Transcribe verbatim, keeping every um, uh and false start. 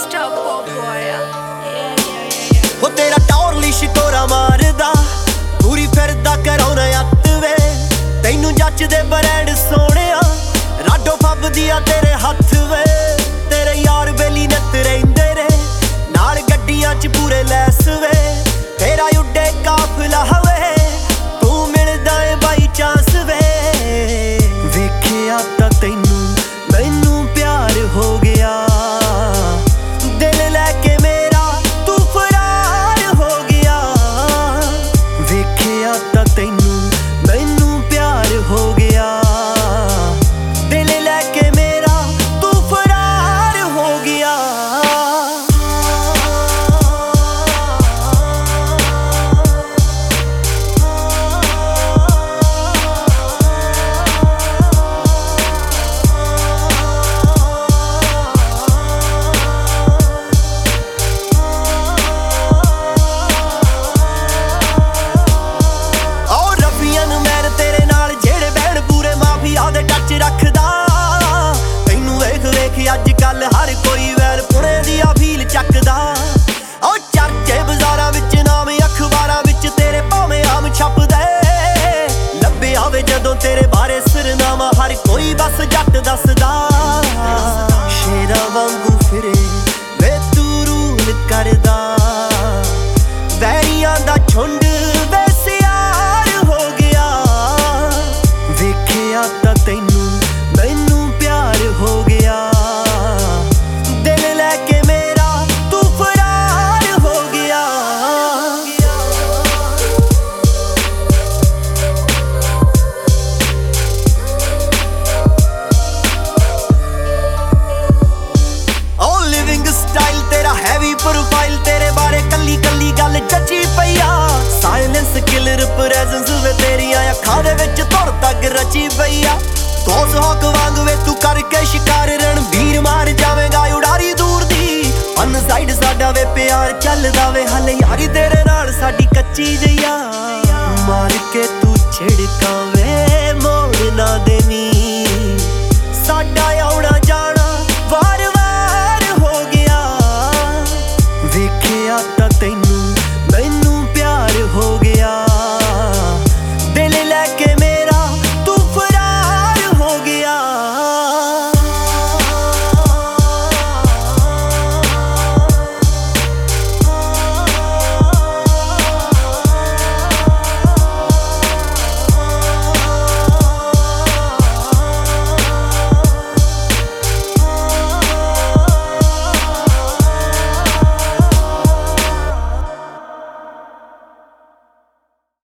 हो तेरा टौरली शिकोरा मारदा पूरी फिरदा कराउना अत वे तैनू जचदे ब्रांड सोहणिया राडो फबदिया तेरे हथ वे तेरे यार बेली नत रहिंदे रे नाल गड्डियां च पूरे लैस वे तेरा उड्डे काफिला वे तू मिलदा ए बाई चांस वे वेखिया तां तैनू मैनू प्यार हो गया दिल लैके मेरा तू फरार हो गया वेखिया तां तैनू मैनू प्यार हो गया दिल लैके मेरा तू फरार हो गया रखदा तैनू वेख वेख अज कल हर कोई वैल पुणे दिया फील चकदा ओ चर्चे बाजारां विच नाम अखबारां विच तेरे भावें आम छपदे लब्बे आवे जदों तेरे बारे सिरनामा हर कोई बस जट दसदा शेरां वांगू फिरे वे तू रूल करदा वैरियां दा झुंड वे सियार हो गया वेखिया तां तैनू मैनू प्यार हो गया दिल लैके मेरा तू फरार हो गया ओ लिविंग स्टाइल तेरा हैवी प्रोफाइल तेरे बारे कली कली गल जची पईया साइलेंस किलर प्रेजेंस वे तेरियां अखां दे विच तुर तक रची पईया गॉस हॉक वांग वे तू करके शिकार रणवीर मार जावेगा उड़ारी दूर दी अन साइड साडा वे प्यार चलदा वे हले यारी तेरे नाल साडी कच्ची जईया मार के तू छिड़का वे मोड़ ना